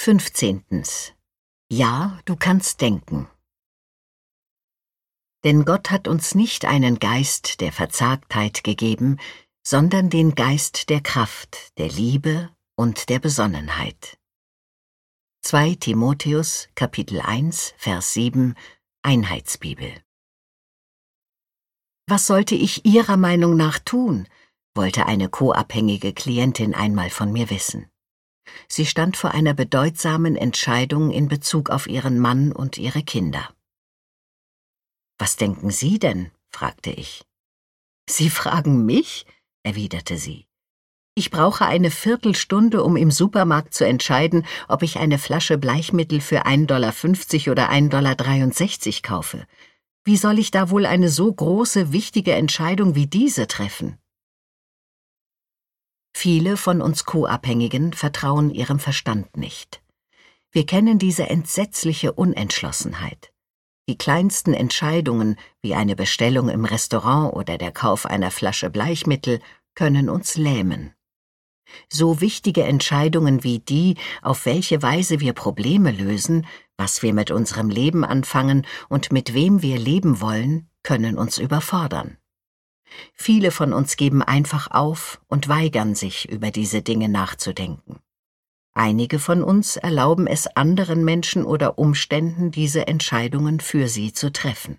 15. Ja, du kannst denken. Denn Gott hat uns nicht einen Geist der Verzagtheit gegeben, sondern den Geist der Kraft, der Liebe und der Besonnenheit. 2 Timotheus, Kapitel 1, Vers 7, Einheitsbibel. Was sollte ich Ihrer Meinung nach tun? Wollte eine co-abhängige Klientin einmal von mir wissen. Sie stand vor einer bedeutsamen Entscheidung in Bezug auf ihren Mann und ihre Kinder. »Was denken Sie denn?« fragte ich. »Sie fragen mich?« erwiderte sie. »Ich brauche eine Viertelstunde, um im Supermarkt zu entscheiden, ob ich eine Flasche Bleichmittel für 1,50 oder 1,63 kaufe. Wie soll ich da wohl eine so große, wichtige Entscheidung wie diese treffen?« Viele von uns Co-Abhängigen vertrauen ihrem Verstand nicht. Wir kennen diese entsetzliche Unentschlossenheit. Die kleinsten Entscheidungen, wie eine Bestellung im Restaurant oder der Kauf einer Flasche Bleichmittel, können uns lähmen. So wichtige Entscheidungen wie die, auf welche Weise wir Probleme lösen, was wir mit unserem Leben anfangen und mit wem wir leben wollen, können uns überfordern. Viele von uns geben einfach auf und weigern sich, über diese Dinge nachzudenken. Einige von uns erlauben es anderen Menschen oder Umständen, diese Entscheidungen für sie zu treffen.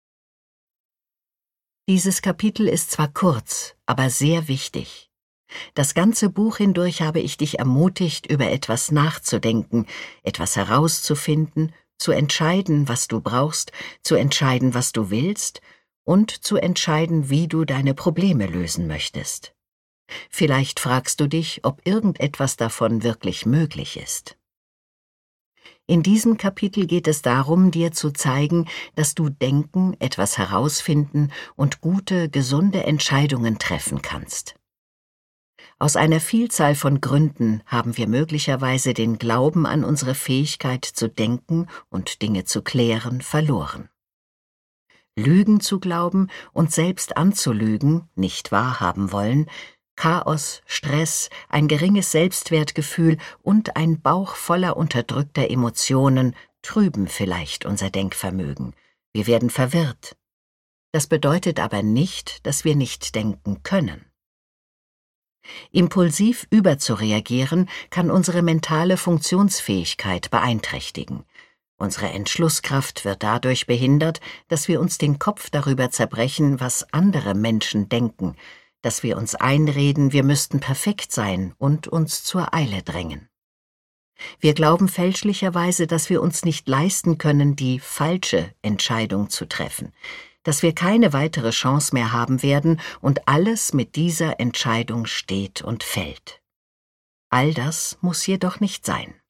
Dieses Kapitel ist zwar kurz, aber sehr wichtig. Das ganze Buch hindurch habe ich dich ermutigt, über etwas nachzudenken, etwas herauszufinden, zu entscheiden, was du brauchst, zu entscheiden, was du willst und zu entscheiden, wie du deine Probleme lösen möchtest. Vielleicht fragst du dich, ob irgendetwas davon wirklich möglich ist. In diesem Kapitel geht es darum, dir zu zeigen, dass du denken, etwas herausfinden und gute, gesunde Entscheidungen treffen kannst. Aus einer Vielzahl von Gründen haben wir möglicherweise den Glauben an unsere Fähigkeit zu denken und Dinge zu klären verloren. Lügen zu glauben und selbst anzulügen, nicht wahrhaben wollen, Chaos, Stress, ein geringes Selbstwertgefühl und ein Bauch voller unterdrückter Emotionen trüben vielleicht unser Denkvermögen. Wir werden verwirrt. Das bedeutet aber nicht, dass wir nicht denken können. Impulsiv überzureagieren kann unsere mentale Funktionsfähigkeit beeinträchtigen. Unsere Entschlusskraft wird dadurch behindert, dass wir uns den Kopf darüber zerbrechen, was andere Menschen denken, dass wir uns einreden, wir müssten perfekt sein und uns zur Eile drängen. Wir glauben fälschlicherweise, dass wir uns nicht leisten können, die falsche Entscheidung zu treffen, dass wir keine weitere Chance mehr haben werden und alles mit dieser Entscheidung steht und fällt. All das muss jedoch nicht sein.